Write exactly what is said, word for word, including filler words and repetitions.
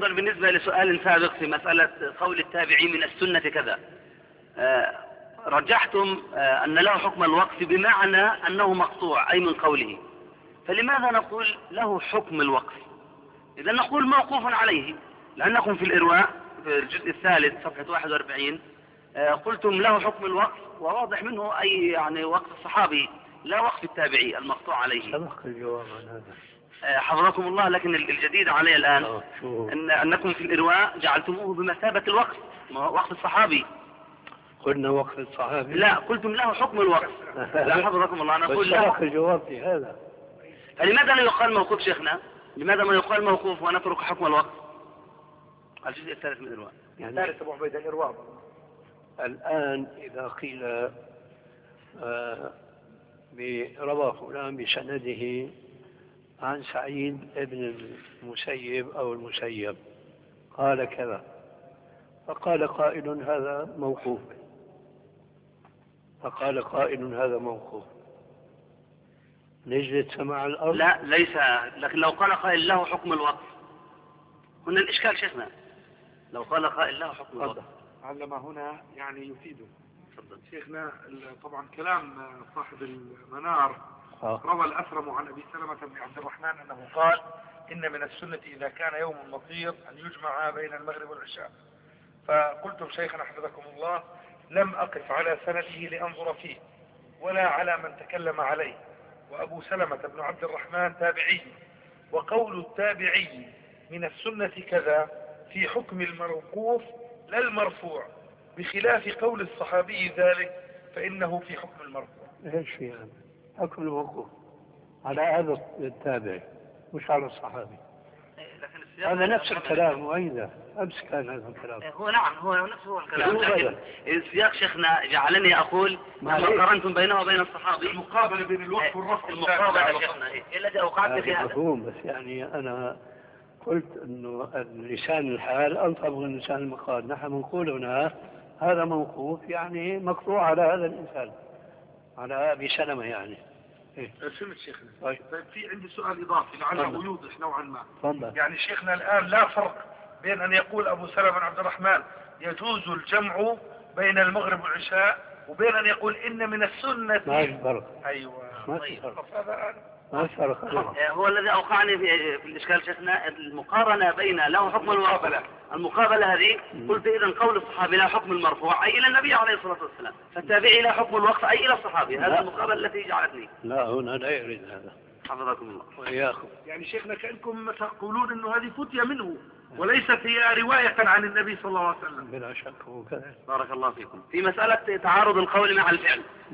أيضا بالنسبة لسؤال سابق في مسألة قول التابعي من السنة كذا، آه رجحتم آه أن له حكم الوقف بمعنى أنه مقطوع أي من قوله، فلماذا نقول له حكم الوقف؟ إذا نقول موقوف عليه، لأنكم في الإرواء في الجزء الثالث صفحة واحد وأربعين آه قلتم له حكم الوقف، وواضح منه أي يعني وقف الصحابي لا وقف التابعي المقطوع عليه. سبق الجواب عن هذا حفظكم الله. لكن الجديد علي الآن أن أنكم في الإرواء جعلتموه بمثابة الوقف، وقف الصحابي. قلنا وقف الصحابي؟ لا، قلتم له حكم الوقف. لا حفظكم الله، أنا أقول له سبق الجواب في هذا. فلماذا لا يقال موقوف شيخنا؟ لماذا ما يقال موقوف ونترك حكم الوقف؟ الجزء الثالث من الإرواء. يعني الثالث أبو عبيد الإرواء. الآن إذا قيل آه روى فلان بسنده عن سعيد بن المسيب أو المسيب قال كذا، فقال قائل هذا موقوف، فقال قائل هذا موقوف، نجلد سماع الأرض؟ لا ليس، لكن لو قال قائل له حكم الوقف هنا الإشكال شيخنا. لو قال قائل له حكم الوقف علم هنا يعني يفيده. شيخنا طبعا كلام صاحب المنار روى الأثرم عن أبي سلمة بن عبد الرحمن أنه قال إن من السنة إذا كان يوم مطير أن يجمع بين المغرب والعشاء. فقلتم شيخنا حفظكم الله لم أقف على سنده لأنظر فيه ولا على من تكلم عليه، وأبو سلمة بن عبد الرحمن تابعي، وقول التابعي من السنة كذا في حكم الموقوف لا المرفوع، بخلاف قول الصحابي ذلك فإنه في حكم المرفوع. ايش في هذا؟ حكم الموقوف على هذا التابع مش على الصحابي. هذا نفس الكلام، وأين أمس كان هذا الكلام؟ هو نعم هو نفس هو الكلام، لكن السياق شيخنا جعلني أقول لما قارنتم بينه وبين الصحابي المقابلة بين الوقف والرفع، المقابلة شيخنا إيه الذي أوقعت في هذا؟ مفهوم، بس يعني أنا قلت إنه لسان الحال ألطف من لسان المقال. نحن نقول هنا هذا موقوف يعني مقطوع على هذا الإنسان، على أبي سلمة يعني. إيه؟ فهمت شيخنا. طيب. طيب في عندي سؤال إضافي لعله يوضح نوعا ما. فضل. يعني شيخنا الآن لا فرق بين أن يقول أبو سلمة بن عبد الرحمن يجوز الجمع بين المغرب والعشاء وبين أن يقول إن من السنة. ما في فرق. أيوة. ما في فرق. هذا ما في فرق. هو الذي أوقعني في, في الإشكال شيخنا المقارنة بين له حكم المقابلة. المقابلة هذه قلت إذا قول الصحابي لا حكم المرفوع أي إلى النبي عليه الصلاة والسلام، فالتابعي لا حكم الوقف أي إلى الصحابي. هذا المقابلة التي جعلتني. لا هنا لا يريد هذا. حفظكم الله. وإياكم. يعني شيخنا كأنكم تقولون إنه هذه فتية منه وليست هي رواية عن النبي صلى الله عليه وسلم. بلا شك وكذا. بارك الله فيكم. في مسألة تعارض القول مع الفعل